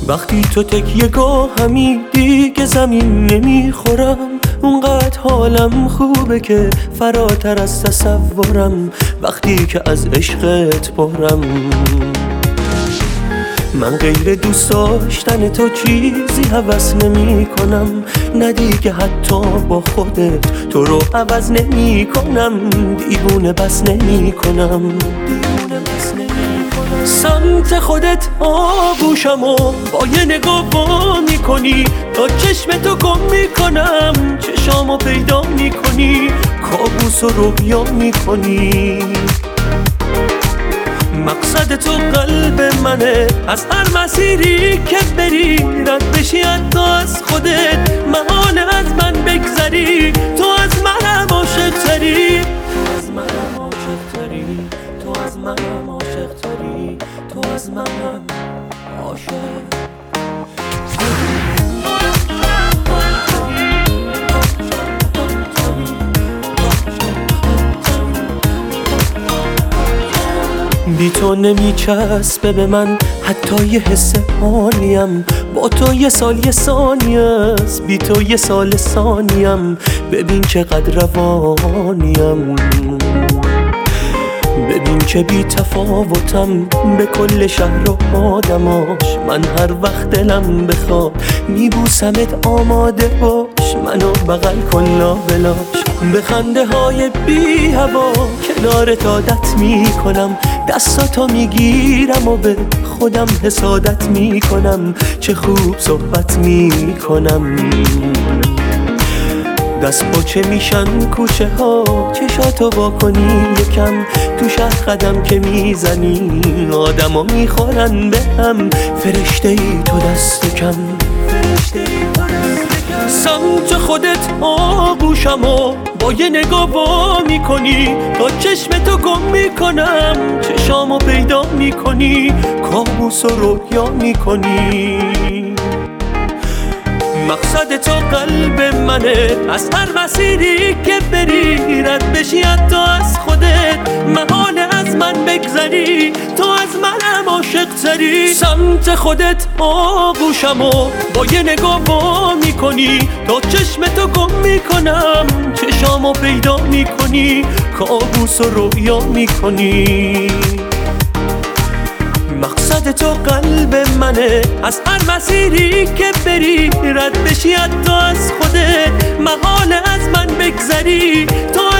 وقتی تو تکیه گاهمی دیگه زمین نمیخورم، اونقدر حالم خوبه که فراتر از تصورم. وقتی که از عشقت پرم، من غیر دوست داشتن تو چیزی هوس نمی کنم. نه دیگه حتی با خودت تو رو عوض نمی کنم. دیوونه بس نمی کنم، سمت خودت آغوشم و با یه نگاه با میکنی، تا چشم تو گم میکنم. چشامو پیدا میکنی، کابوس و رویا میکنی. مقصد تو قلب منه، از هر مسیری که بری رد بشی، حتی از خودت محال از من بگذری. تو از منم عاشق‌تری، از منم عاشق‌تری، تو از منم عاشق‌تری، تو از منم عاشق. بی تو نمیچسبه به من حتی یه حس حالیم. با تو یه سال یه ثانیه است، بی تو یه سال ثانیم. ببین چقدر روانیم، ببین که بی تفاوتم به کل شهر و آدماش. من هر وقت دلم بخواد میبوسمت، آماده باش منو بغل کن لابلاش. به خنده های بی هوا کنارت عادت میکنم، دستاتو میگیرم و به خودم حسادت میکنم. چه خوب صحبت میکنم، دست پاچه میشن کوچه ها. چشاتو واکنی یکم، تو شهر قدم که میزنی آدما میخورن به هم. فرشته ای تو دست کم، فرشته ای تو دست کم. سمت خودت آغوشم و با یه نگاه وا میکنی، تا چشم تو گم میکنم. چشامو پیدا میکنی، کابوس و رویا میکنی. مقصد تو قلب منه، از هر مسیری که بری رد بشی، حتی از خودت محال از من بگذری. تو از منم عاشق‌تری، سمت خودت آغوشم و با یه نگاه وا میکنی، تا چشم تو گم میکنم. چشامو پیدا میکنی، کابوس و رویا میکنی. مقصد تو قلب منه، از هر مسیری که بری رد بشی، حتی از خودت محال از من بگذری. تو